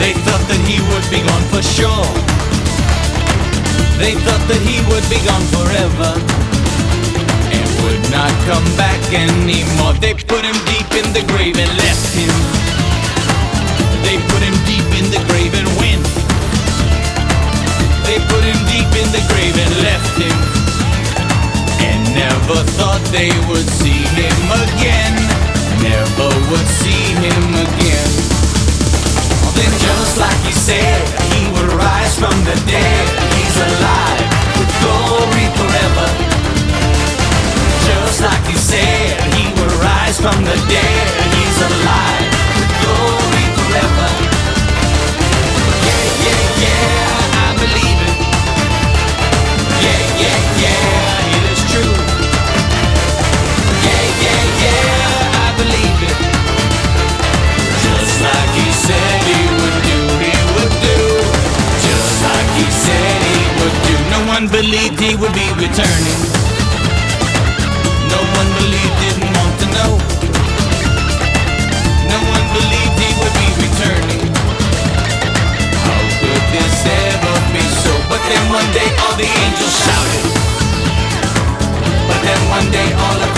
They thought that he would be gone for sure. They thought that he would be gone forever and would not come back anymore. They put him deep in the grave and left him. They put him deep in the grave and went. They put him deep in the grave and left him, and never thought they would see him again. Never would see him again. Then just like he said, he would rise from the dead. He's alive with glory forever. Just like he said, he would rise from the dead. He's alive with glory forever. Yeah, yeah, yeah, I believe it. Yeah, yeah, yeah, it is true. Yeah, yeah, yeah, I believe it. Just like he said he would do, he would do. Just like he said he would do. No one believed he would be returning. No one believed, didn't want to know. No one believed he would be returning. How could this ever be so? But then one day all the angels shouted. But then one day all of